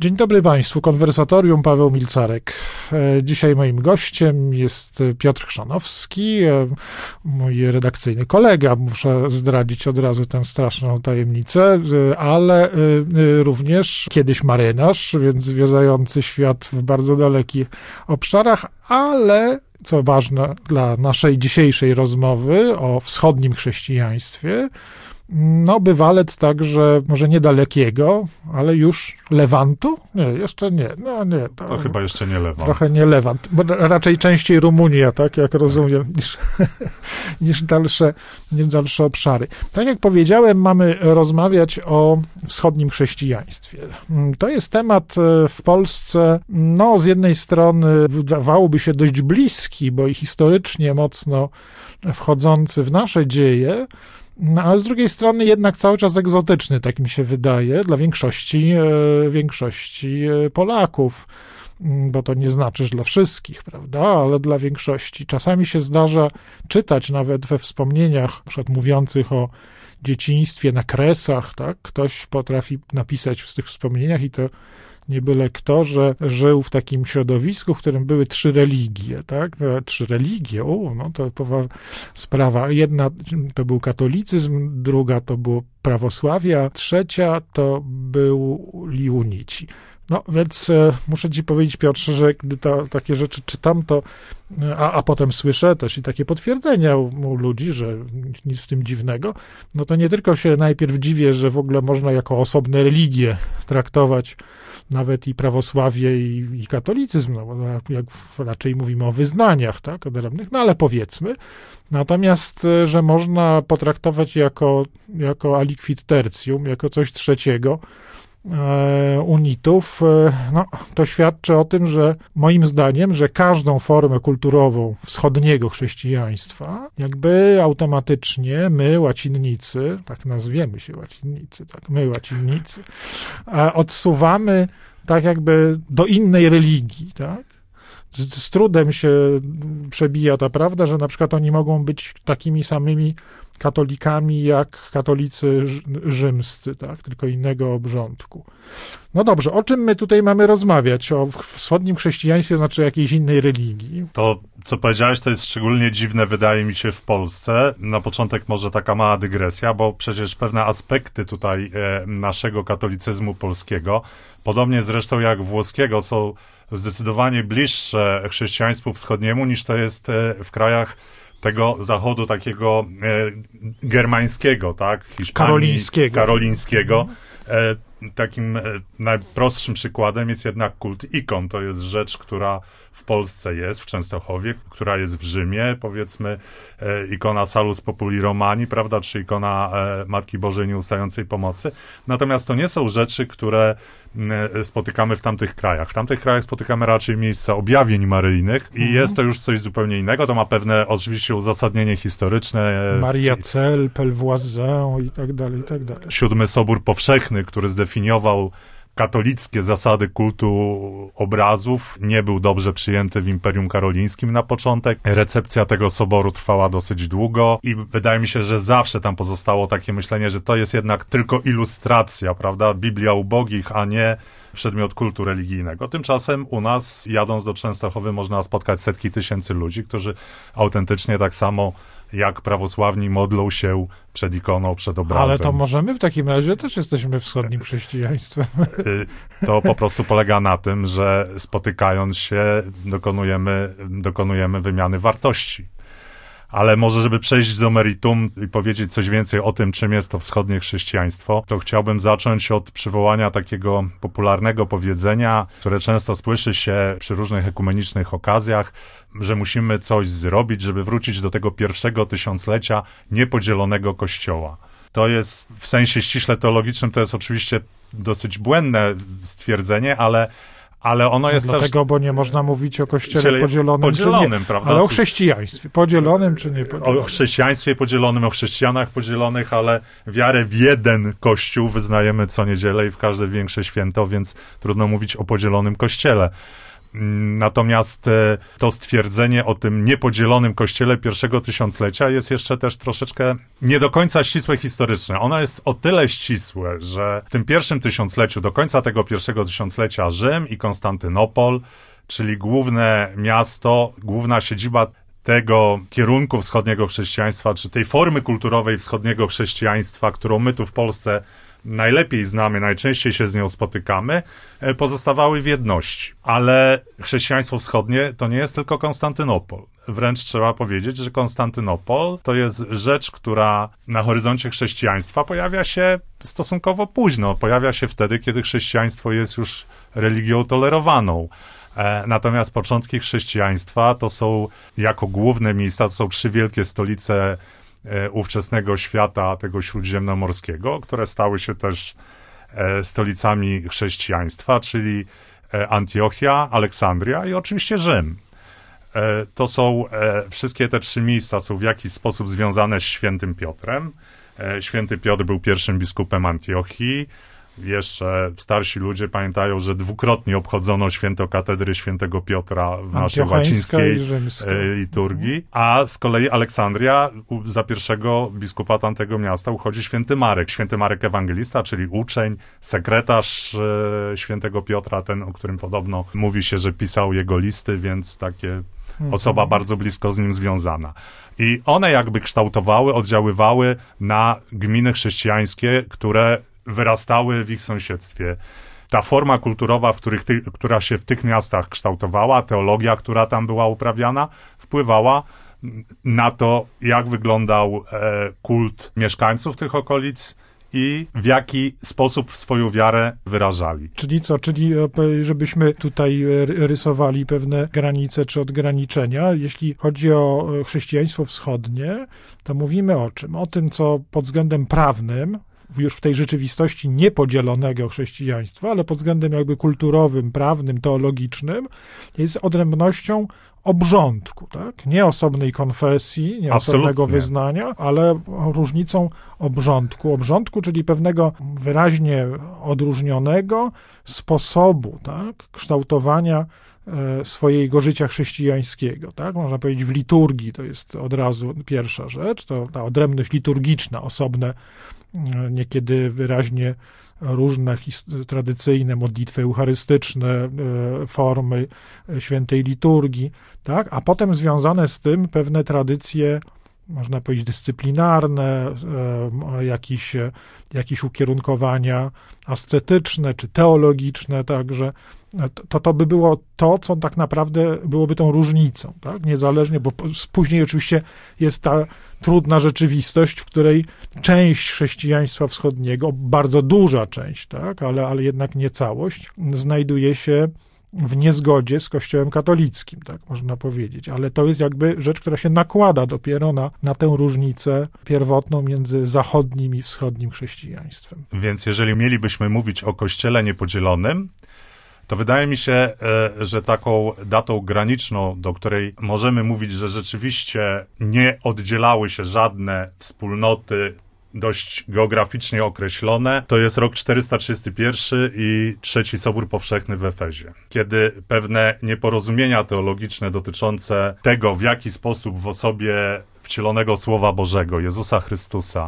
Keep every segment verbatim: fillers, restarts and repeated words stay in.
Dzień dobry Państwu, Konwersatorium, Paweł Milcarek. Dzisiaj moim gościem jest Piotr Chrzanowski, mój redakcyjny kolega. Muszę zdradzić od razu tę straszną tajemnicę, ale również kiedyś marynarz, więc zwiedzający świat w bardzo dalekich obszarach, ale co ważne dla naszej dzisiejszej rozmowy o wschodnim chrześcijaństwie, no, bywalec także, może niedalekiego, ale już Lewantu? Nie, jeszcze nie. No nie. To, to chyba jeszcze nie Lewant. Trochę nie Lewant, bo raczej częściej Rumunia, tak, jak rozumiem, niż, niż, dalsze, niż dalsze obszary. Tak jak powiedziałem, mamy rozmawiać o wschodnim chrześcijaństwie. To jest temat w Polsce, no, z jednej strony wydawałoby się dość bliski, bo i historycznie mocno wchodzący w nasze dzieje, no, ale z drugiej strony jednak cały czas egzotyczny, tak mi się wydaje, dla większości, e, większości Polaków, bo to nie znaczy, że dla wszystkich, prawda, ale dla większości. Czasami się zdarza czytać nawet we wspomnieniach, na przykład mówiących o dzieciństwie na Kresach, tak, ktoś potrafi napisać w tych wspomnieniach i to nie byle kto, że żył w takim środowisku, w którym były trzy religie, tak? Trzy religie, o, no to poważna sprawa. Jedna to był katolicyzm, druga to było prawosławie, a trzecia to byli unici. No, więc e, muszę ci powiedzieć, Piotrze, że gdy to, takie rzeczy czytam, to a, a potem słyszę też i takie potwierdzenia u, u ludzi, że nic w tym dziwnego, no to nie tylko się najpierw dziwię, że w ogóle można jako osobne religie traktować nawet i prawosławie, i, i katolicyzm, no bo jak raczej mówimy o wyznaniach, tak, odrębnych, no ale powiedzmy. Natomiast, że można potraktować jako, jako aliquid tertium, jako coś trzeciego, unitów, no, to świadczy o tym, że moim zdaniem, że każdą formę kulturową wschodniego chrześcijaństwa jakby automatycznie my, łacinnicy, tak nazwiemy się łacinnicy, tak, my, łacinnicy, odsuwamy tak jakby do innej religii, tak? Z, z trudem się przebija ta prawda, że na przykład oni mogą być takimi samymi katolikami jak katolicy rzymscy, tak, tylko innego obrządku. No dobrze, o czym my tutaj mamy rozmawiać? O wschodnim chrześcijaństwie, znaczy jakiejś innej religii? To, co powiedziałeś, to jest szczególnie dziwne, wydaje mi się, w Polsce. Na początek może taka mała dygresja, bo przecież pewne aspekty tutaj e, naszego katolicyzmu polskiego, podobnie zresztą jak włoskiego, są zdecydowanie bliższe chrześcijaństwu wschodniemu niż to jest e, w krajach tego zachodu takiego e, germańskiego, tak? Hiszpanii, karolińskiego. karolińskiego. E, takim e, najprostszym przykładem jest jednak kult ikon. To jest rzecz, która w Polsce jest, w Częstochowie, która jest w Rzymie, powiedzmy e, ikona Salus Populi Romani, prawda, czy ikona e, Matki Bożej Nieustającej Pomocy. Natomiast to nie są rzeczy, które e, spotykamy w tamtych krajach. W tamtych krajach spotykamy raczej miejsca objawień maryjnych i mhm. jest to już coś zupełnie innego. To ma pewne oczywiście uzasadnienie historyczne. E, Maria Cel, Pelvoisin i tak dalej, i tak dalej. Siódmy Sobór Powszechny, który zdefiniował katolickie zasady kultu obrazów, nie był dobrze przyjęty w Imperium Karolińskim na początek. Recepcja tego soboru trwała dosyć długo i wydaje mi się, że zawsze tam pozostało takie myślenie, że to jest jednak tylko ilustracja, prawda, Biblia ubogich, a nie przedmiot kultu religijnego. Tymczasem u nas, jadąc do Częstochowy, można spotkać setki tysięcy ludzi, którzy autentycznie tak samo jak prawosławni modlą się przed ikoną, przed obrazem. Ale to możemy w takim razie też jesteśmy wschodnim chrześcijaństwem. To po prostu polega na tym, że spotykając się dokonujemy, dokonujemy wymiany wartości. Ale może, żeby przejść do meritum i powiedzieć coś więcej o tym, czym jest to wschodnie chrześcijaństwo, to chciałbym zacząć od przywołania takiego popularnego powiedzenia, które często słyszy się przy różnych ekumenicznych okazjach, że musimy coś zrobić, żeby wrócić do tego pierwszego tysiąclecia niepodzielonego Kościoła. To jest w sensie ściśle teologicznym, to jest oczywiście dosyć błędne stwierdzenie, ale Ale ono jest Dlatego, też... bo nie można mówić o Kościele podzielonym, podzielonym czy nie, prawda? Ale o chrześcijaństwie podzielonym, czy nie podzielonym. O chrześcijaństwie podzielonym, o chrześcijanach podzielonych, ale wiarę w jeden Kościół wyznajemy co niedzielę i w każde większe święto, więc trudno mówić o podzielonym Kościele. Natomiast to stwierdzenie o tym niepodzielonym kościele pierwszego tysiąclecia jest jeszcze też troszeczkę nie do końca ścisłe historyczne. Ono jest o tyle ścisłe, że w tym pierwszym tysiącleciu, do końca tego pierwszego tysiąclecia Rzym i Konstantynopol, czyli główne miasto, główna siedziba tego kierunku wschodniego chrześcijaństwa, czy tej formy kulturowej wschodniego chrześcijaństwa, którą my tu w Polsce najlepiej znamy, najczęściej się z nią spotykamy, pozostawały w jedności. Ale chrześcijaństwo wschodnie to nie jest tylko Konstantynopol. Wręcz trzeba powiedzieć, że Konstantynopol to jest rzecz, która na horyzoncie chrześcijaństwa pojawia się stosunkowo późno. Pojawia się wtedy, kiedy chrześcijaństwo jest już religią tolerowaną. Natomiast początki chrześcijaństwa to są jako główne miejsca, to są trzy wielkie stolice ówczesnego świata, tego śródziemnomorskiego, które stały się też stolicami chrześcijaństwa, czyli Antiochia, Aleksandria i oczywiście Rzym. To są, wszystkie te trzy miejsca są w jakiś sposób związane z świętym Piotrem. Święty Piotr był pierwszym biskupem Antiochii. Jeszcze starsi ludzie pamiętają, że dwukrotnie obchodzono święto katedry świętego Piotra w naszej łacińskiej liturgii, a z kolei Aleksandria, za pierwszego biskupa tamtego miasta uchodzi święty Marek. Święty Marek Ewangelista, czyli uczeń, sekretarz e, świętego Piotra, ten, o którym podobno mówi się, że pisał jego listy, więc takie osoba bardzo blisko z nim związana. I one jakby kształtowały, oddziaływały na gminy chrześcijańskie, które wyrastały w ich sąsiedztwie. Ta forma kulturowa, w których ty, która się w tych miastach kształtowała, teologia, która tam była uprawiana, wpływała na to, jak wyglądał e, kult mieszkańców tych okolic i w jaki sposób swoją wiarę wyrażali. Czyli co? Czyli żebyśmy tutaj rysowali pewne granice czy odgraniczenia. Jeśli chodzi o chrześcijaństwo wschodnie, to mówimy o czym? O tym, co pod względem prawnym, już w tej rzeczywistości niepodzielonego chrześcijaństwa, ale pod względem jakby kulturowym, prawnym, teologicznym, jest odrębnością obrządku, tak? Nie osobnej konfesji, nie osobnego wyznania, ale różnicą obrządku. Obrządku, czyli pewnego wyraźnie odróżnionego sposobu, tak? Kształtowania swojego życia chrześcijańskiego, tak? Można powiedzieć w liturgii, to jest od razu pierwsza rzecz, to ta odrębność liturgiczna, osobne, niekiedy wyraźnie różne tradycyjne modlitwy eucharystyczne, formy świętej liturgii, tak? A potem związane z tym pewne tradycje, można powiedzieć, dyscyplinarne, jakieś, jakieś ukierunkowania ascetyczne czy teologiczne, także to, to by było to, co tak naprawdę byłoby tą różnicą, tak? Niezależnie, bo później oczywiście jest ta trudna rzeczywistość, w której część chrześcijaństwa wschodniego, bardzo duża część, tak? ale, ale jednak nie całość, znajduje się w niezgodzie z Kościołem katolickim, tak można powiedzieć. Ale to jest jakby rzecz, która się nakłada dopiero na, na tę różnicę pierwotną między zachodnim i wschodnim chrześcijaństwem. Więc jeżeli mielibyśmy mówić o Kościele niepodzielonym, to wydaje mi się, że taką datą graniczną, do której możemy mówić, że rzeczywiście nie oddzielały się żadne wspólnoty dość geograficznie określone, to jest rok czterysta trzydziesty pierwszy i Trzeci Sobór Powszechny w Efezie, kiedy pewne nieporozumienia teologiczne dotyczące tego, w jaki sposób w osobie wcielonego Słowa Bożego, Jezusa Chrystusa,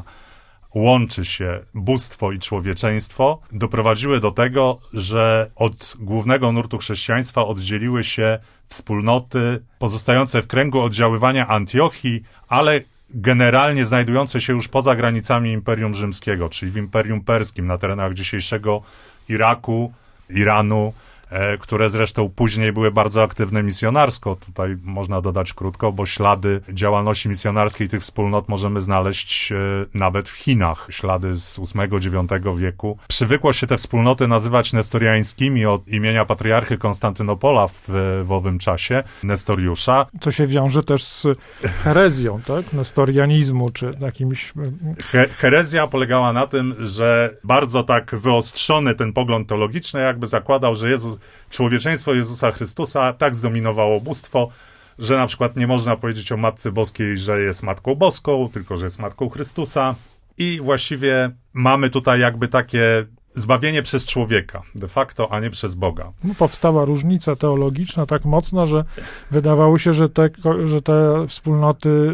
łączy się bóstwo i człowieczeństwo, doprowadziły do tego, że od głównego nurtu chrześcijaństwa oddzieliły się wspólnoty pozostające w kręgu oddziaływania Antiochii, ale generalnie znajdujące się już poza granicami Imperium Rzymskiego, czyli w Imperium Perskim, na terenach dzisiejszego Iraku, Iranu, e, które zresztą później były bardzo aktywne misjonarsko. Tutaj można dodać krótko, bo ślady działalności misjonarskiej tych wspólnot możemy znaleźć e, nawet w Chinach. Ślady z ósmego dziewiątego wieku. Przywykło się te wspólnoty nazywać nestoriańskimi od imienia patriarchy Konstantynopola w, w owym czasie, Nestoriusza. To się wiąże też z herezją, tak? Nestorianizmu, czy jakimś... He, herezja polegała na tym, że bardzo tak wyostrzony ten pogląd teologiczny jakby zakładał, że Jezus, człowieczeństwo Jezusa Chrystusa tak zdominowało bóstwo, że na przykład nie można powiedzieć o Matce Boskiej, że jest Matką Boską, tylko że jest Matką Chrystusa. I właściwie mamy tutaj jakby takie zbawienie przez człowieka, de facto, a nie przez Boga. No, powstała różnica teologiczna tak mocna, że wydawało się, że te, że te wspólnoty,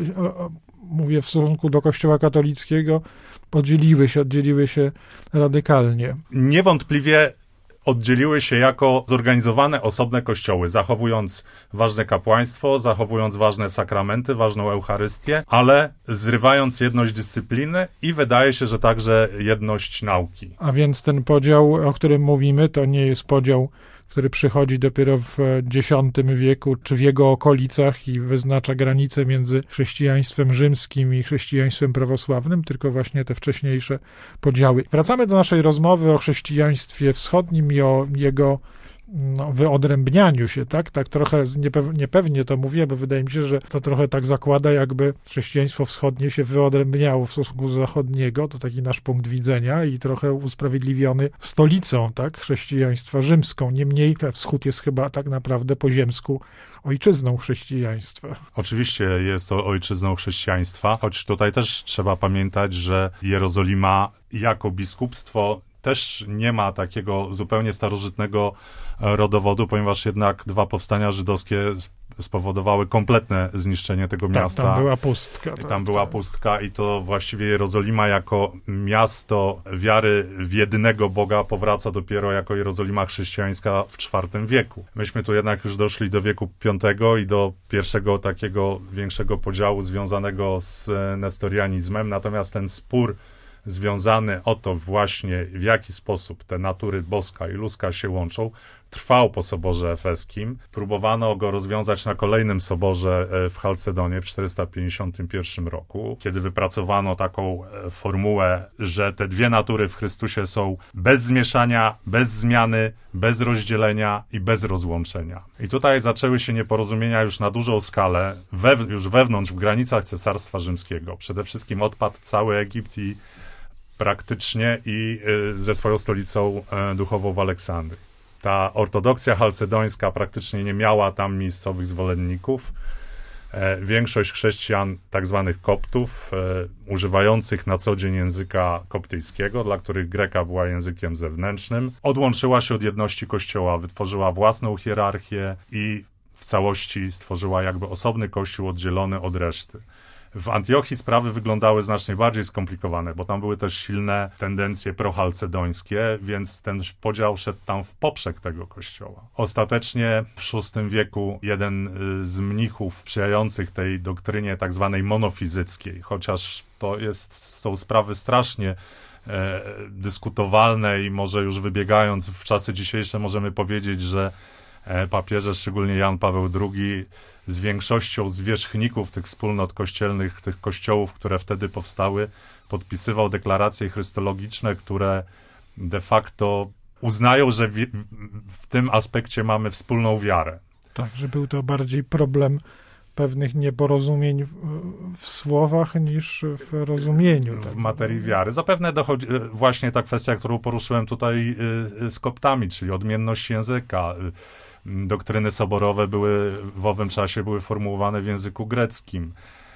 mówię w stosunku do Kościoła katolickiego, podzieliły się, oddzieliły się radykalnie. Niewątpliwie oddzieliły się jako zorganizowane osobne kościoły, zachowując ważne kapłaństwo, zachowując ważne sakramenty, ważną Eucharystię, ale zrywając jedność dyscypliny i wydaje się, że także jedność nauki. A więc ten podział, o którym mówimy, to nie jest podział, który przychodzi dopiero w dziesiątym wieku, czy w jego okolicach i wyznacza granicę między chrześcijaństwem rzymskim i chrześcijaństwem prawosławnym, tylko właśnie te wcześniejsze podziały. Wracamy do naszej rozmowy o chrześcijaństwie wschodnim i o jego no, wyodrębnianiu się, tak? Tak trochę niepew- niepewnie to mówię, bo wydaje mi się, że to trochę tak zakłada, jakby chrześcijaństwo wschodnie się wyodrębniało w stosunku do zachodniego, to taki nasz punkt widzenia i trochę usprawiedliwiony stolicą, tak? Chrześcijaństwa rzymską. Niemniej wschód jest chyba tak naprawdę po ziemsku ojczyzną chrześcijaństwa. Oczywiście jest to ojczyzną chrześcijaństwa, choć tutaj też trzeba pamiętać, że Jerozolima jako biskupstwo też nie ma takiego zupełnie starożytnego rodowodu, ponieważ jednak dwa powstania żydowskie spowodowały kompletne zniszczenie tego tak, miasta. Tam była pustka. I tak, tam była tak. pustka i to właściwie Jerozolima jako miasto wiary w jedynego Boga powraca dopiero jako Jerozolima chrześcijańska w czwartym wieku. Myśmy tu jednak już doszli do wieku piątego i do pierwszego takiego większego podziału związanego z nestorianizmem, natomiast ten spór związany o to właśnie, w jaki sposób te natury boska i ludzka się łączą, trwał po Soborze Efeskim. Próbowano go rozwiązać na kolejnym soborze w Chalcedonie w czterysta pięćdziesiątym pierwszym roku, kiedy wypracowano taką formułę, że te dwie natury w Chrystusie są bez zmieszania, bez zmiany, bez rozdzielenia i bez rozłączenia. I tutaj zaczęły się nieporozumienia już na dużą skalę, we, już wewnątrz, w granicach Cesarstwa Rzymskiego. Przede wszystkim odpadł cały Egipt i praktycznie i ze swoją stolicą duchową w Aleksandrii. Ta ortodoksja chalcedońska praktycznie nie miała tam miejscowych zwolenników. Większość chrześcijan, tak zwanych koptów, używających na co dzień języka koptyjskiego, dla których greka była językiem zewnętrznym, odłączyła się od jedności Kościoła, wytworzyła własną hierarchię i w całości stworzyła jakby osobny Kościół oddzielony od reszty. W Antiochii sprawy wyglądały znacznie bardziej skomplikowane, bo tam były też silne tendencje prochalcedońskie, więc ten podział szedł tam w poprzek tego kościoła. Ostatecznie w szóstym wieku jeden z mnichów sprzyjających tej doktrynie tak zwanej monofizyckiej, chociaż to jest, są sprawy strasznie e, dyskutowalne i może już wybiegając w czasy dzisiejsze możemy powiedzieć, że papieże, szczególnie Jan Paweł drugi, z większością zwierzchników tych wspólnot kościelnych, tych kościołów, które wtedy powstały, podpisywał deklaracje chrystologiczne, które de facto uznają, że w, w tym aspekcie mamy wspólną wiarę. Tak, że był to bardziej problem pewnych nieporozumień w, w słowach niż w rozumieniu. W tak. materii wiary. Zapewne dochodzi właśnie ta kwestia, którą poruszyłem tutaj z koptami, czyli odmienność języka. Doktryny soborowe były w owym czasie były formułowane w języku greckim.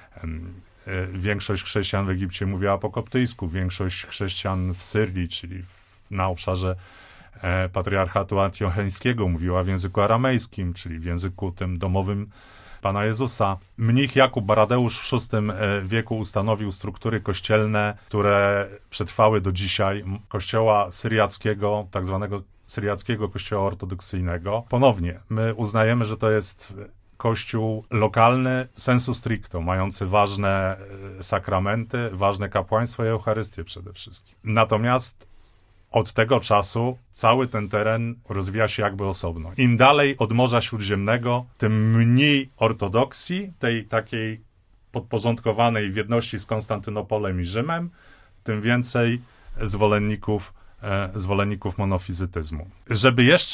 Większość chrześcijan w Egipcie mówiła po koptyjsku, większość chrześcijan w Syrii, czyli w, na obszarze e, patriarchatu antiocheńskiego mówiła w języku aramejskim, czyli w języku tym domowym Pana Jezusa. Mnich Jakub Baradeusz w szóstym wieku ustanowił struktury kościelne, które przetrwały do dzisiaj, kościoła syriackiego, tak zwanego syriackiego kościoła ortodoksyjnego. Ponownie, my uznajemy, że to jest kościół lokalny, sensu stricto, mający ważne sakramenty, ważne kapłaństwo i Eucharystię przede wszystkim. Natomiast od tego czasu cały ten teren rozwija się jakby osobno. Im dalej od Morza Śródziemnego, tym mniej ortodoksji, tej takiej podporządkowanej w jedności z Konstantynopolem i Rzymem, tym więcej zwolenników, e, zwolenników monofizytyzmu. Żeby jeszcze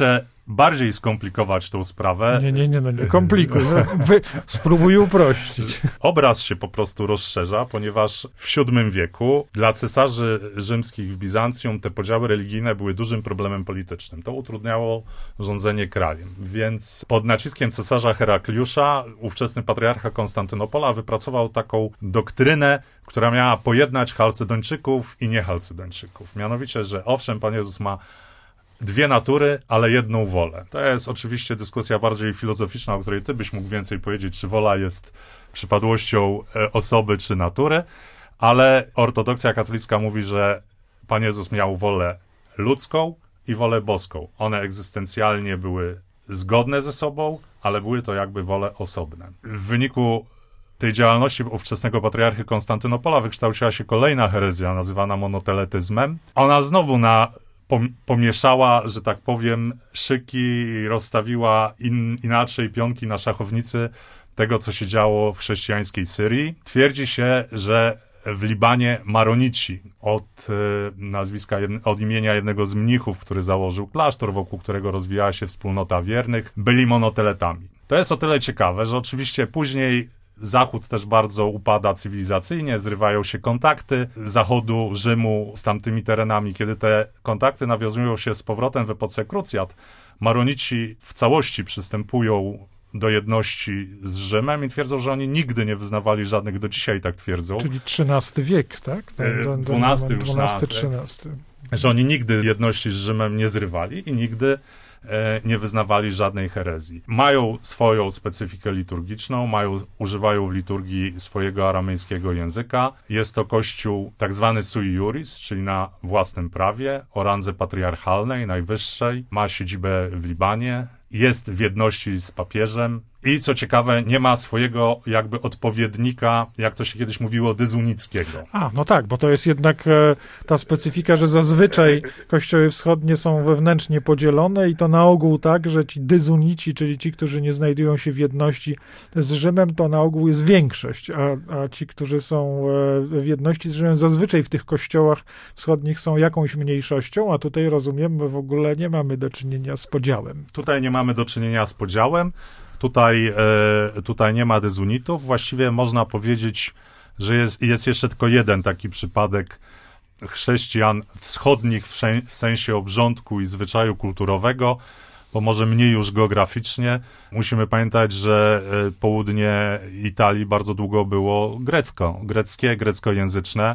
bardziej skomplikować tą sprawę... Nie, nie, nie, no nie komplikuj. No, wy, spróbuj uprościć. Obraz się po prostu rozszerza, ponieważ w siódmym wieku dla cesarzy rzymskich w Bizancjum te podziały religijne były dużym problemem politycznym. To utrudniało rządzenie krajem. Więc pod naciskiem cesarza Herakliusza ówczesny patriarcha Konstantynopola wypracował taką doktrynę, która miała pojednać Chalcedończyków i niechalcedończyków. Mianowicie, że owszem, Pan Jezus ma dwie natury, ale jedną wolę. To jest oczywiście dyskusja bardziej filozoficzna, o której ty byś mógł więcej powiedzieć, czy wola jest przypadłością osoby, czy natury, ale ortodoksja katolicka mówi, że Pan Jezus miał wolę ludzką i wolę boską. One egzystencjalnie były zgodne ze sobą, ale były to jakby wole osobne. W wyniku tej działalności ówczesnego patriarchy Konstantynopola wykształciła się kolejna herezja, nazywana monoteletyzmem. Ona znowu na pomieszała, że tak powiem, szyki i rozstawiła in, inaczej pionki na szachownicy tego, co się działo w chrześcijańskiej Syrii. Twierdzi się, że w Libanie Maronici od y, nazwiska, jedne, od imienia jednego z mnichów, który założył klasztor, wokół którego rozwijała się wspólnota wiernych, byli monoteletami. To jest o tyle ciekawe, że oczywiście później Zachód też bardzo upada cywilizacyjnie, zrywają się kontakty Zachodu, Rzymu z tamtymi terenami. Kiedy te kontakty nawiązują się z powrotem w epoce krucjat, Maronici w całości przystępują do jedności z Rzymem i twierdzą, że oni nigdy nie wyznawali żadnych, do dzisiaj tak twierdzą. Czyli trzynasty wiek, tak? dwunasty już dwunasty, trzynasty. Że oni nigdy jedności z Rzymem nie zrywali i nigdy nie wyznawali żadnej herezji. Mają swoją specyfikę liturgiczną, mają, używają w liturgii swojego aramejskiego języka. Jest to kościół tak zwany sui juris, czyli na własnym prawie, o randze patriarchalnej, najwyższej. Ma siedzibę w Libanie. Jest w jedności z papieżem i co ciekawe, nie ma swojego jakby odpowiednika, jak to się kiedyś mówiło, dyzunickiego. A, no tak, bo to jest jednak e, ta specyfika, że zazwyczaj kościoły wschodnie są wewnętrznie podzielone i to na ogół tak, że ci dyzunici, czyli ci, którzy nie znajdują się w jedności z Rzymem, to na ogół jest większość, a, a ci, którzy są e, w jedności z Rzymem, zazwyczaj w tych kościołach wschodnich są jakąś mniejszością, a tutaj rozumiem, my w ogóle nie mamy do czynienia z podziałem. Tutaj nie mamy do czynienia z podziałem. Tutaj, e, tutaj nie ma dyzunitów. Właściwie można powiedzieć, że jest, jest jeszcze tylko jeden taki przypadek chrześcijan wschodnich w, w sensie obrządku i zwyczaju kulturowego, bo może mniej już geograficznie. Musimy pamiętać, że e, południe Italii bardzo długo było grecko, greckie, greckojęzyczne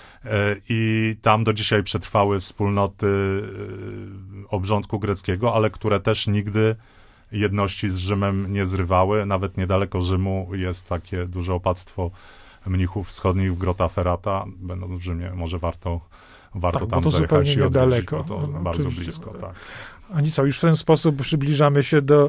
e, i tam do dzisiaj przetrwały wspólnoty e, obrządku greckiego, ale które też nigdy jedności z Rzymem nie zrywały. Nawet niedaleko Rzymu jest takie duże opactwo mnichów wschodnich w Grota Ferrata. Będąc w Rzymie, może warto, warto tak, tam zajechać i odwiedzić, bo to no, bardzo oczywiście. blisko. Tak. Ani co, już w ten sposób przybliżamy się do,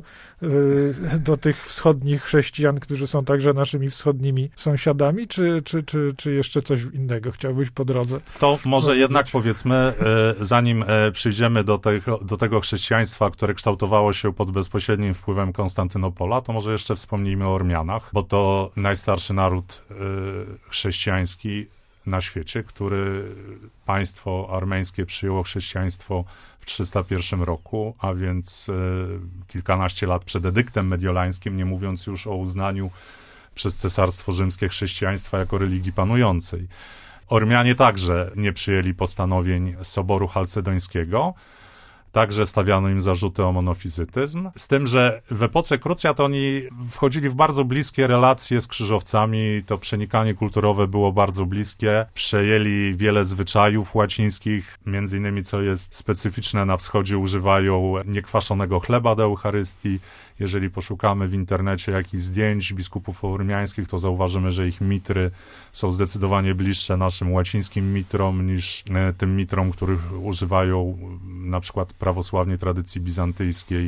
do tych wschodnich chrześcijan, którzy są także naszymi wschodnimi sąsiadami, czy, czy, czy, czy jeszcze coś innego chciałbyś po drodze? To może powiedzieć? jednak powiedzmy, zanim przyjdziemy do tego, do tego chrześcijaństwa, które kształtowało się pod bezpośrednim wpływem Konstantynopola, to może jeszcze wspomnijmy o Ormianach, bo to najstarszy naród chrześcijański na świecie, który państwo armeńskie przyjęło chrześcijaństwo w trzysta pierwszym roku, a więc e, kilkanaście lat przed edyktem mediolańskim, nie mówiąc już o uznaniu przez Cesarstwo Rzymskie chrześcijaństwa jako religii panującej. Ormianie także nie przyjęli postanowień Soboru Chalcedońskiego, także stawiano im zarzuty o monofizytyzm, z tym, że w epoce krucjat oni wchodzili w bardzo bliskie relacje z krzyżowcami, to przenikanie kulturowe było bardzo bliskie, przejęli wiele zwyczajów łacińskich, między innymi, co jest specyficzne na wschodzie, używają niekwaszonego chleba do Eucharystii. Jeżeli poszukamy w internecie jakichś zdjęć biskupów ormiańskich, to zauważymy, że ich mitry są zdecydowanie bliższe naszym łacińskim mitrom niż tym mitrom, których używają na przykład prawosławnie tradycji bizantyjskiej.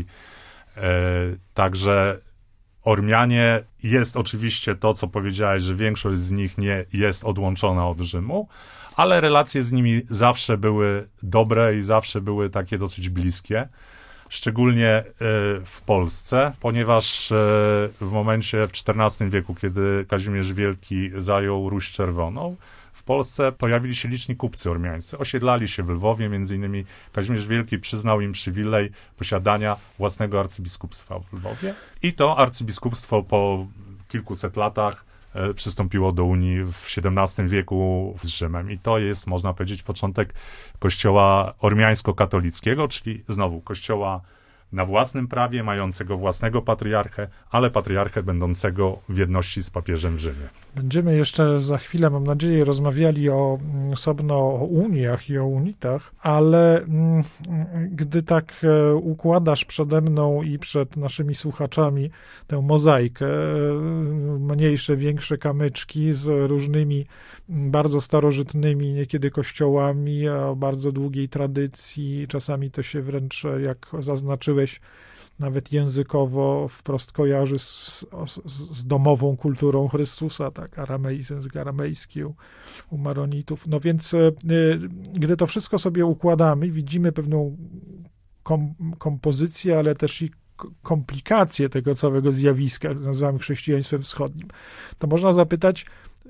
Także Ormianie jest oczywiście to, co powiedziałeś, że większość z nich nie jest odłączona od Rzymu, ale relacje z nimi zawsze były dobre i zawsze były takie dosyć bliskie. Szczególnie w Polsce, ponieważ w momencie w czternastym wieku, kiedy Kazimierz Wielki zajął Ruś Czerwoną, w Polsce pojawili się liczni kupcy ormiańscy. Osiedlali się w Lwowie, między innymi Kazimierz Wielki przyznał im przywilej posiadania własnego arcybiskupstwa w Lwowie. I to arcybiskupstwo po kilkuset latach e, przystąpiło do Unii w siedemnastym wieku z Rzymem. I to jest, można powiedzieć, początek kościoła ormiańsko-katolickiego, czyli znowu kościoła na własnym prawie, mającego własnego patriarchę, ale patriarchę będącego w jedności z papieżem w Rzymie. Będziemy jeszcze za chwilę, mam nadzieję, rozmawiali o, osobno o uniach i o unitach, ale mm, gdy tak e, układasz przede mną i przed naszymi słuchaczami tę mozaikę, e, mniejsze, większe kamyczki z różnymi bardzo starożytnymi niekiedy kościołami o bardzo długiej tradycji, czasami to się wręcz, jak zaznaczyłeś, nawet językowo wprost kojarzy z, z, z domową kulturą Chrystusa, tak, arameizm, język aramejski u, u maronitów. No więc y, gdy to wszystko sobie układamy, widzimy pewną kom, kompozycję, ale też i komplikację tego całego zjawiska, nazywamy chrześcijaństwem wschodnim, to można zapytać,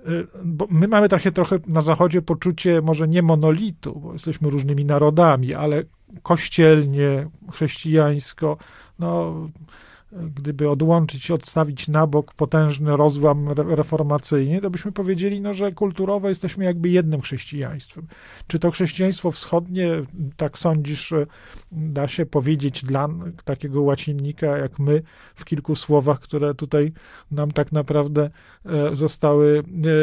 bo my mamy trochę, trochę na Zachodzie poczucie może nie monolitu, bo jesteśmy różnymi narodami, ale kościelnie, chrześcijańsko, no gdyby odłączyć, odstawić na bok potężny rozłam reformacyjny, to byśmy powiedzieli, no, że kulturowo jesteśmy jakby jednym chrześcijaństwem. Czy to chrześcijaństwo wschodnie, tak sądzisz, da się powiedzieć dla takiego łacinnika jak my w kilku słowach, które tutaj nam tak naprawdę zostały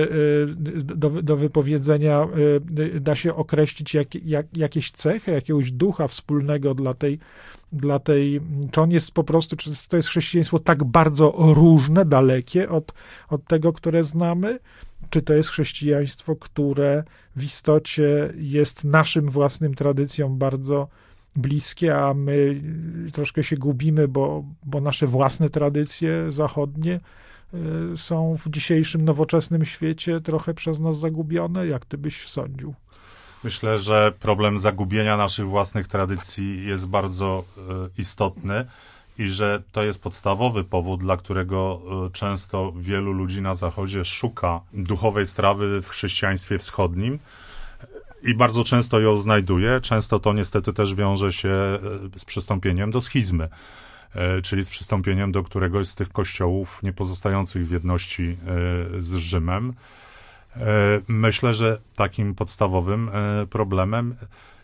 do, do wypowiedzenia, da się określić jak, jak, jakieś cechy, jakiegoś ducha wspólnego dla tej dla tej, czy on jest po prostu, czy to jest chrześcijaństwo tak bardzo różne, dalekie od, od tego, które znamy, czy to jest chrześcijaństwo, które w istocie jest naszym własnym tradycjom bardzo bliskie, a my troszkę się gubimy, bo, bo nasze własne tradycje zachodnie y, są w dzisiejszym nowoczesnym świecie trochę przez nas zagubione. Jak ty byś sądził? Myślę, że problem zagubienia naszych własnych tradycji jest bardzo y, istotny i że to jest podstawowy powód, dla którego y, często wielu ludzi na Zachodzie szuka duchowej strawy w chrześcijaństwie wschodnim i bardzo często ją znajduje. Często to niestety też wiąże się y, z przystąpieniem do schizmy, y, czyli z przystąpieniem do któregoś z tych kościołów niepozostających w jedności y, z Rzymem. Myślę, że takim podstawowym problemem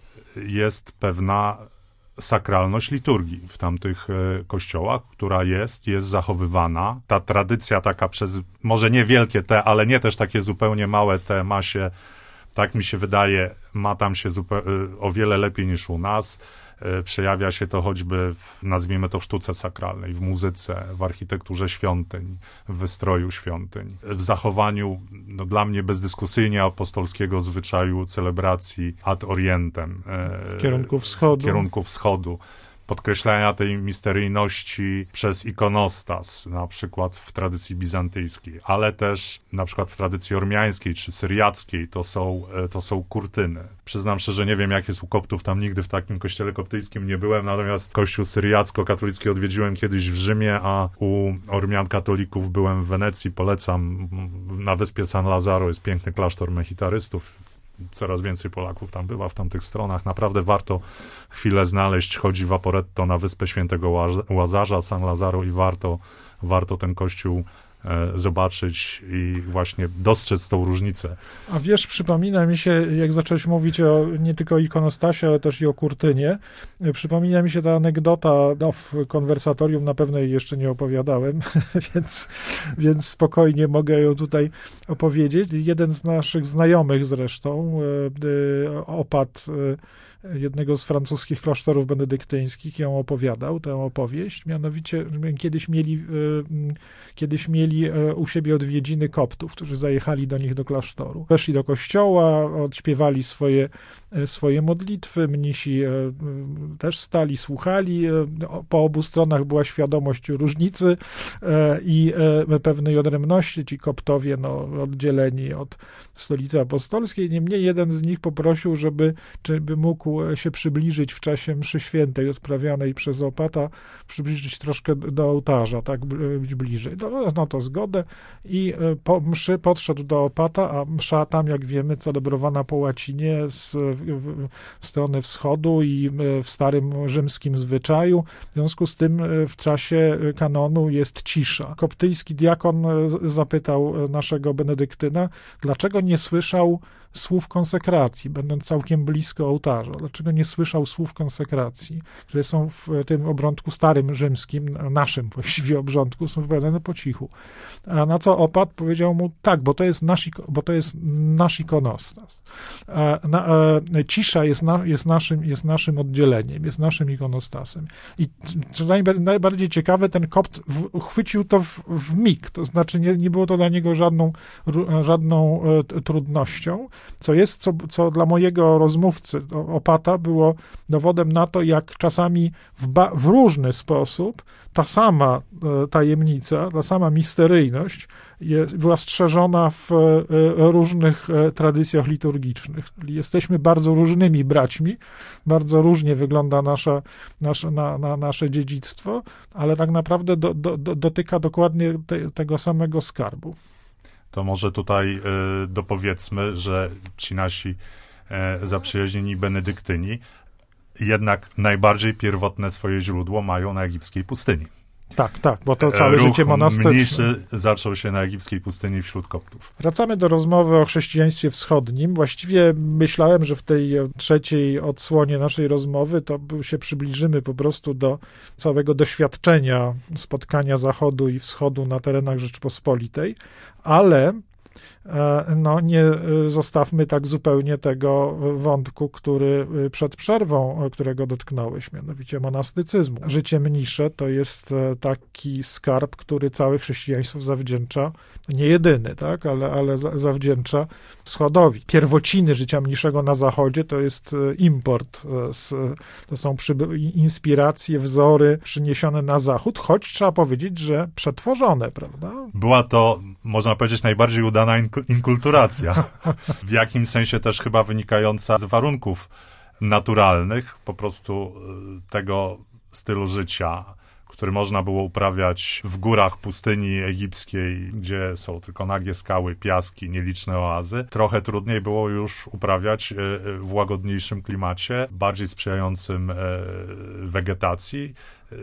jest pewna sakralność liturgii w tamtych kościołach, która jest, jest zachowywana. Ta tradycja taka przez, może nie wielkie te, ale nie też takie zupełnie małe te ma się, tak mi się wydaje, ma tam się zupeł- o wiele lepiej niż u nas. Przejawia się to choćby, w, nazwijmy to, w sztuce sakralnej, w muzyce, w architekturze świątyń, w wystroju świątyń, w zachowaniu, no, dla mnie bezdyskusyjnie apostolskiego zwyczaju celebracji ad orientem. W kierunku wschodu. W kierunku wschodu. Podkreślania tej misteryjności przez ikonostas, na przykład w tradycji bizantyjskiej, ale też na przykład w tradycji ormiańskiej czy syriackiej to są, to są kurtyny. Przyznam szczerze, nie wiem jak jest u koptów, tam nigdy w takim kościele koptyjskim nie byłem, natomiast kościół syriacko-katolicki odwiedziłem kiedyś w Rzymie, a u ormian katolików byłem w Wenecji, polecam, na wyspie San Lazaro jest piękny klasztor mechitarystów. Coraz więcej Polaków tam bywa w tamtych stronach. Naprawdę warto chwilę znaleźć. Chodzi Vaporetto na wyspę Świętego Łazarza, San Lazaro i warto, warto ten kościół e, zobaczyć i właśnie dostrzec tą różnicę. A wiesz, przypomina mi się, jak zacząłeś mówić o, nie tylko o ikonostasie, ale też i o kurtynie, przypomina mi się ta anegdota, no w konwersatorium na pewno jej jeszcze nie opowiadałem, więc, więc spokojnie mogę ją tutaj opowiedzieć. Jeden z naszych znajomych zresztą, opat jednego z francuskich klasztorów benedyktyńskich, ją opowiadał, tę opowieść. Mianowicie kiedyś mieli, kiedyś mieli u siebie odwiedziny koptów, którzy zajechali do nich do klasztoru. Weszli do kościoła, odśpiewali swoje, swoje modlitwy, mnisi też stali, słuchali. Po obu stronach była świadomość różnicy i pewnej odrębności. Ci koptowie, no, oddzieleni od stolicy apostolskiej. Niemniej jeden z nich poprosił, żeby, czy by mógł mógł się przybliżyć w czasie mszy świętej odprawianej przez opata, przybliżyć troszkę do ołtarza, tak, być bliżej. No, no to zgodę i po mszy podszedł do opata, a msza tam, jak wiemy, celebrowana po łacinie z, w, w stronę wschodu i w starym rzymskim zwyczaju. W związku z tym w czasie kanonu jest cisza. Koptyjski diakon zapytał naszego benedyktyna, dlaczego nie słyszał słów konsekracji, będąc całkiem blisko ołtarza. Dlaczego nie słyszał słów konsekracji, które są w tym obrządku starym rzymskim, naszym właściwie obrządku, są wypowiadane po cichu. A na co opat powiedział mu, tak, bo to jest nasz, bo to jest nasz ikonostas. A, na, a, cisza jest, na, jest, naszym, jest naszym oddzieleniem, jest naszym ikonostasem. I co najbardziej ciekawe, ten kopt w, chwycił to w, w mig, to znaczy nie, nie było to dla niego żadną, żadną e, trudnością, co jest, co, co dla mojego rozmówcy, opata, było dowodem na to, jak czasami w, ba, w różny sposób ta sama e, tajemnica, ta sama misteryjność jest, była strzeżona w e, różnych e, tradycjach liturgicznych. Jesteśmy bardzo różnymi braćmi, bardzo różnie wygląda nasza, nasze, na, na, nasze dziedzictwo, ale tak naprawdę do, do, do, dotyka dokładnie te, tego samego skarbu. To może tutaj y, dopowiedzmy, że ci nasi y, zaprzyjaźnieni benedyktyni jednak najbardziej pierwotne swoje źródło mają na egipskiej pustyni. Tak, tak, bo to całe Ruch życie monastyczne. mniejszy zaczął się na egipskiej pustyni wśród koptów. Wracamy do rozmowy o chrześcijaństwie wschodnim. Właściwie myślałem, że w tej trzeciej odsłonie naszej rozmowy to się przybliżymy po prostu do całego doświadczenia spotkania Zachodu i Wschodu na terenach Rzeczypospolitej, ale no nie zostawmy tak zupełnie tego wątku, który przed przerwą, którego dotknąłeś, mianowicie monastycyzmu. Życie mnisze to jest taki skarb, który całe chrześcijaństwo zawdzięcza, nie jedyny, tak, ale, ale zawdzięcza wschodowi. Pierwociny życia mniszego na Zachodzie to jest import, to są inspiracje, wzory przyniesione na Zachód, choć trzeba powiedzieć, że przetworzone, prawda? Była to, można powiedzieć, najbardziej udana inkulturacja, w jakimś sensie też chyba wynikająca z warunków naturalnych, po prostu tego stylu życia, który można było uprawiać w górach pustyni egipskiej, gdzie są tylko nagie skały, piaski, nieliczne oazy. Trochę trudniej było już uprawiać w łagodniejszym klimacie, bardziej sprzyjającym wegetacji,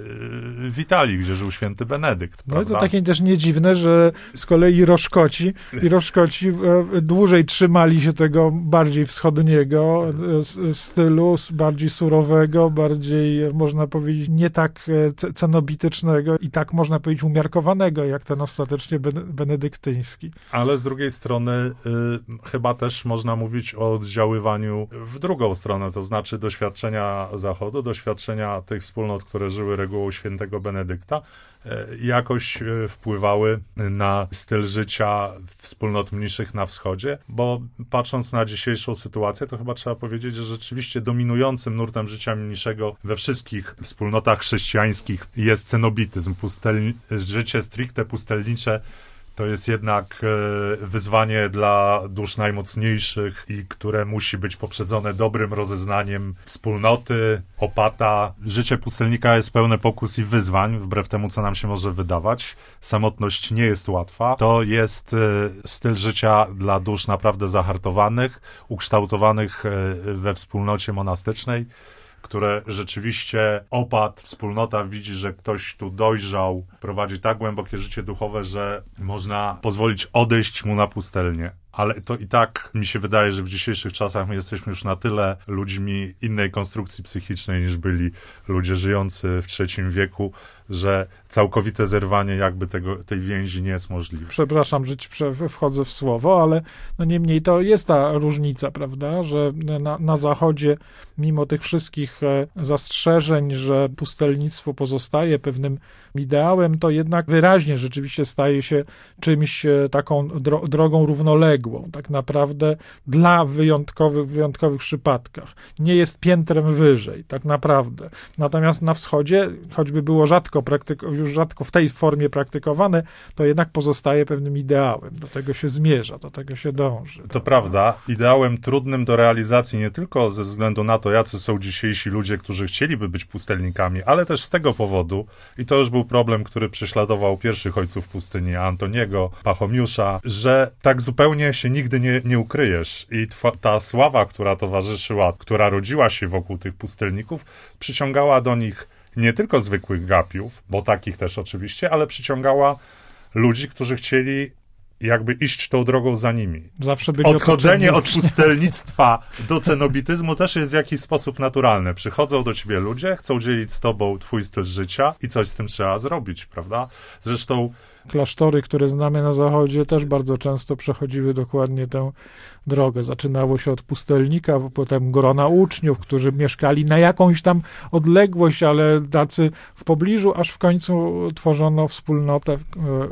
w Italii, gdzie żył święty Benedykt. No prawda? i to takie też nie dziwne, że z kolei Roszkoci i Roszkoci dłużej trzymali się tego bardziej wschodniego stylu, bardziej surowego, bardziej, można powiedzieć, nie tak cenobitycznego i tak, można powiedzieć, umiarkowanego, jak ten ostatecznie benedyktyński. Ale z drugiej strony y, chyba też można mówić o oddziaływaniu w drugą stronę, to znaczy doświadczenia Zachodu, doświadczenia tych wspólnot, które żyły regułą świętego Benedykta, jakoś wpływały na styl życia wspólnot mniejszych na wschodzie, bo patrząc na dzisiejszą sytuację, to chyba trzeba powiedzieć, że rzeczywiście dominującym nurtem życia mniejszego we wszystkich wspólnotach chrześcijańskich jest cenobityzm. Pustel... Życie stricte pustelnicze to jest jednak wyzwanie dla dusz najmocniejszych i które musi być poprzedzone dobrym rozeznaniem wspólnoty, opata. Życie pustelnika jest pełne pokus i wyzwań, wbrew temu, co nam się może wydawać. Samotność nie jest łatwa. To jest styl życia dla dusz naprawdę zahartowanych, ukształtowanych we wspólnocie monastycznej, które rzeczywiście opat, wspólnota widzi, że ktoś tu dojrzał, prowadzi tak głębokie życie duchowe, że można pozwolić odejść mu na pustelnię. Ale to i tak mi się wydaje, że w dzisiejszych czasach my jesteśmy już na tyle ludźmi innej konstrukcji psychicznej niż byli ludzie żyjący w trzecim wieku, że całkowite zerwanie jakby tego, tej więzi nie jest możliwe. Przepraszam, że ci wchodzę w słowo, ale no niemniej to jest ta różnica, prawda, że na, na Zachodzie, mimo tych wszystkich zastrzeżeń, że pustelnictwo pozostaje pewnym ideałem, to jednak wyraźnie rzeczywiście staje się czymś taką dro- drogą równoległą. odległą, tak naprawdę dla wyjątkowych, wyjątkowych przypadkach. Nie jest piętrem wyżej, tak naprawdę. Natomiast na wschodzie, choćby było rzadko praktyko, już rzadko w tej formie praktykowane, to jednak pozostaje pewnym ideałem. Do tego się zmierza, do tego się dąży. To prawda. Ideałem trudnym do realizacji nie tylko ze względu na to, jacy są dzisiejsi ludzie, którzy chcieliby być pustelnikami, ale też z tego powodu, i to już był problem, który prześladował pierwszych ojców pustyni, Antoniego, Pachomiusza, że tak zupełnie się nigdy nie, nie ukryjesz. I twa, ta sława, która towarzyszyła, która rodziła się wokół tych pustelników, przyciągała do nich nie tylko zwykłych gapiów, bo takich też oczywiście, ale przyciągała ludzi, którzy chcieli jakby iść tą drogą za nimi. Zawsze byli Odchodzenie od pustelnictwa do cenobityzmu też jest w jakiś sposób naturalne. Przychodzą do ciebie ludzie, chcą dzielić z tobą twój styl życia i coś z tym trzeba zrobić, prawda? Zresztą klasztory, które znamy na zachodzie, też bardzo często przechodziły dokładnie tę drogę. Zaczynało się od pustelnika, potem grona uczniów, którzy mieszkali na jakąś tam odległość, ale tacy w pobliżu, aż w końcu tworzono wspólnotę e,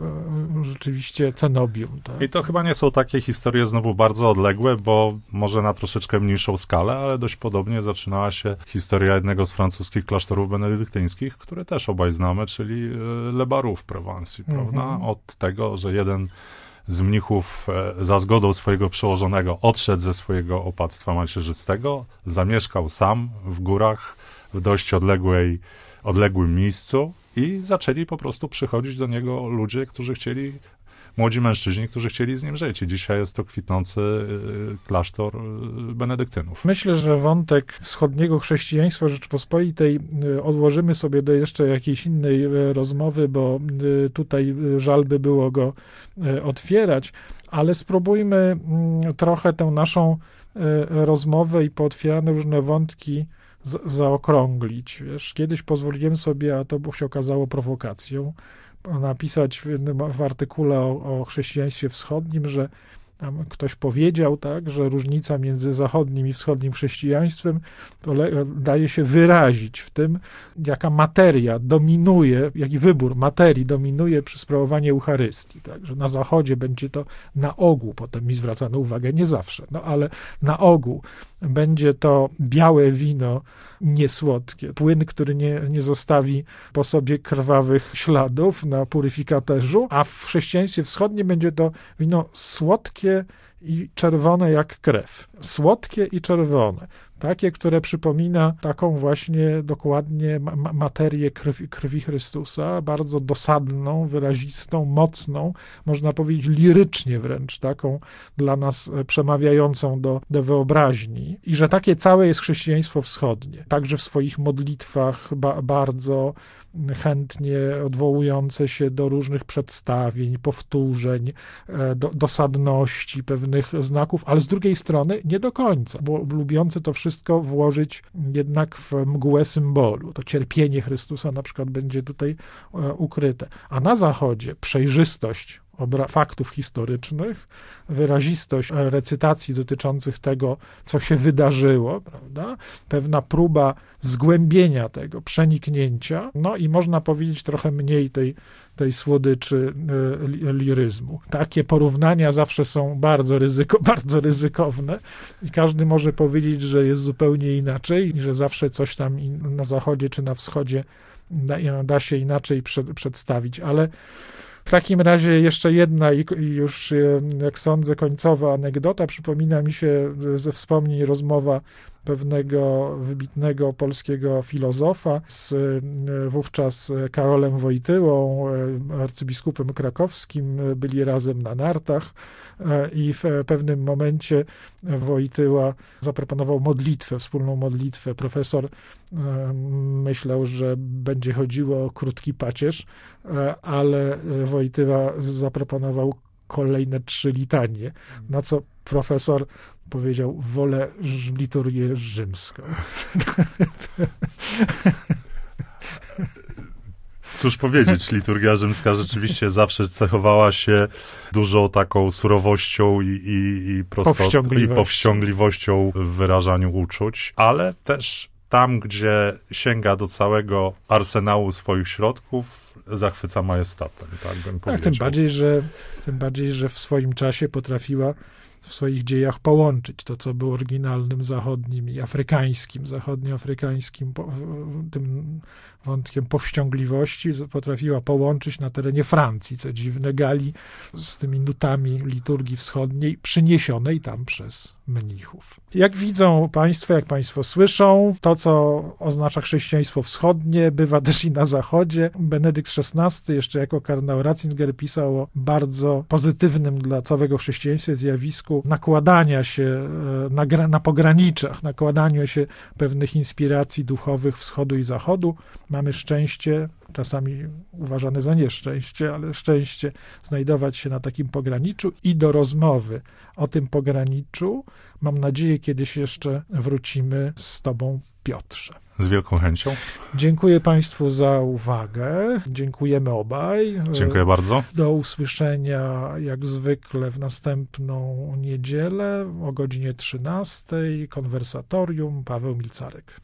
e, rzeczywiście cenobium. Tak? I to chyba nie są takie historie znowu bardzo odległe, bo może na troszeczkę mniejszą skalę, ale dość podobnie zaczynała się historia jednego z francuskich klasztorów benedyktyńskich, które też obaj znamy, czyli Le Barroux w Prowansji, prawda? Mhm. Od tego, że jeden z mnichów za zgodą swojego przełożonego odszedł ze swojego opactwa macierzystego, zamieszkał sam w górach, w dość odległej, odległym miejscu i zaczęli po prostu przychodzić do niego ludzie, którzy chcieli, młodzi mężczyźni, którzy chcieli z nim żyć. I dzisiaj jest to kwitnący klasztor benedyktynów. Myślę, że wątek wschodniego chrześcijaństwa Rzeczypospolitej odłożymy sobie do jeszcze jakiejś innej rozmowy, bo tutaj żal by było go otwierać, ale spróbujmy trochę tę naszą rozmowę i pootwierane różne wątki z- zaokrąglić. Wiesz, kiedyś pozwoliłem sobie, a to się okazało prowokacją, napisać w, w artykule o, o chrześcijaństwie wschodnim, że tam ktoś powiedział, tak, że różnica między zachodnim i wschodnim chrześcijaństwem to le, daje się wyrazić w tym, jaka materia dominuje, jaki wybór materii dominuje przy sprawowaniu Eucharystii. Tak, że na zachodzie będzie to na ogół, potem mi zwracano uwagę, nie zawsze, no ale na ogół będzie to białe wino niesłodkie, płyn, który nie, nie zostawi po sobie krwawych śladów na puryfikatorzu, a w chrześcijaństwie wschodnim będzie to wino słodkie i czerwone jak krew. Słodkie i czerwone. Takie, które przypomina taką właśnie dokładnie ma- materię krwi, krwi Chrystusa, bardzo dosadną, wyrazistą, mocną, można powiedzieć lirycznie wręcz, taką dla nas przemawiającą do, do wyobraźni. I że takie całe jest chrześcijaństwo wschodnie. Także w swoich modlitwach ba- bardzo chętnie odwołujące się do różnych przedstawień, powtórzeń, do, dosadności pewnych znaków, ale z drugiej strony nie do końca, bo lubiące to wszystko włożyć jednak w mgłę symbolu. To cierpienie Chrystusa na przykład będzie tutaj ukryte. A na Zachodzie przejrzystość obra- faktów historycznych, wyrazistość recytacji dotyczących tego, co się wydarzyło, prawda? Pewna próba zgłębienia tego, przeniknięcia, no i można powiedzieć trochę mniej tej, tej słodyczy y, liryzmu. Takie porównania zawsze są bardzo, ryzyko, bardzo ryzykowne i każdy może powiedzieć, że jest zupełnie inaczej i że zawsze coś tam na zachodzie czy na wschodzie da, da się inaczej przed, przedstawić, ale w takim razie jeszcze jedna i już, jak sądzę, końcowa anegdota. Przypomina mi się ze wspomnień rozmowa pewnego wybitnego polskiego filozofa z wówczas Karolem Wojtyłą, arcybiskupem krakowskim. Byli razem na nartach i w pewnym momencie Wojtyła zaproponował modlitwę, wspólną modlitwę. Profesor myślał, że będzie chodziło o krótki pacierz, ale Wojtyła zaproponował kolejne trzy litanie, na co profesor powiedział, wolę liturgię rzymską. Cóż powiedzieć, liturgia rzymska rzeczywiście zawsze cechowała się dużą taką surowością i, i, i, prostą, i powściągliwością w wyrażaniu uczuć, ale też tam, gdzie sięga do całego arsenału swoich środków, zachwyca majestatem, tak bym powiedział. Tak, tym bardziej, że, tym bardziej, że w swoim czasie potrafiła w swoich dziejach połączyć to, co było oryginalnym zachodnim i afrykańskim, zachodnioafrykańskim, tym wątkiem powściągliwości, potrafiła połączyć na terenie Francji, co dziwne, Galii, z tymi nutami liturgii wschodniej, przyniesionej tam przez mnichów. Jak widzą państwo, jak państwo słyszą, to, co oznacza chrześcijaństwo wschodnie, bywa też i na zachodzie. Benedykt szesnasty, jeszcze jako kardynał Ratzinger, pisał o bardzo pozytywnym dla całego chrześcijaństwa zjawisku nakładania się na, na pograniczach, nakładaniu się pewnych inspiracji duchowych wschodu i zachodu. Mamy szczęście, czasami uważane za nieszczęście, ale szczęście znajdować się na takim pograniczu i do rozmowy o tym pograniczu, mam nadzieję, kiedyś jeszcze wrócimy z tobą, Piotrze. Z wielką chęcią. Dziękuję państwu za uwagę. Dziękujemy obaj. Dziękuję bardzo. Do usłyszenia jak zwykle w następną niedzielę o godzinie trzynastej. Konwersatorium. Paweł Milcarek.